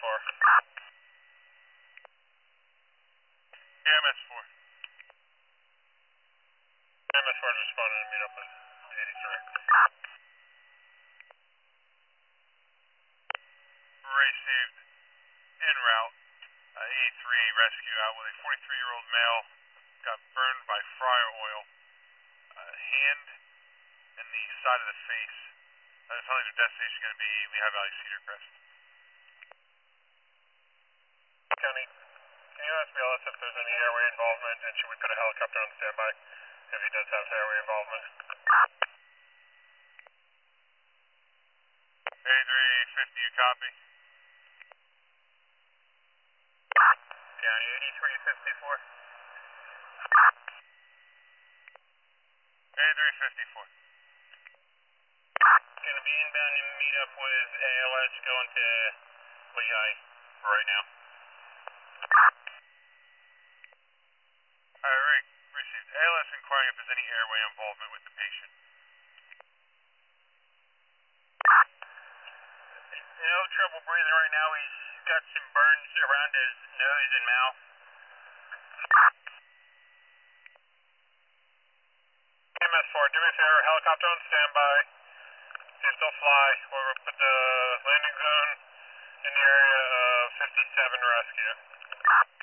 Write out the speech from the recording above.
EMS4. EMS4. EMS4 is responding to meet up with 83. Received en route. 83 rescue out with a 43-year-old male. Got burned by fryer oil. Hand and the side of the face. That's how their destination is going to be Lehigh Valley Cedar Crest. County, can you ask BLS if there's any airway involvement, and should we put a helicopter on standby if he does have airway involvement? 8350, you copy? County 8354. 8354. Going to be inbound and meet up with ALS going to Lehigh right now. Alright, received. ALS inquiring if there's any airway involvement with the patient. No trouble breathing right now. He's got some burns around his nose and mouth. EMS4, do me a favor, helicopter on standby. If they'll fly, we'll put the landing zone in the area of 57 rescue.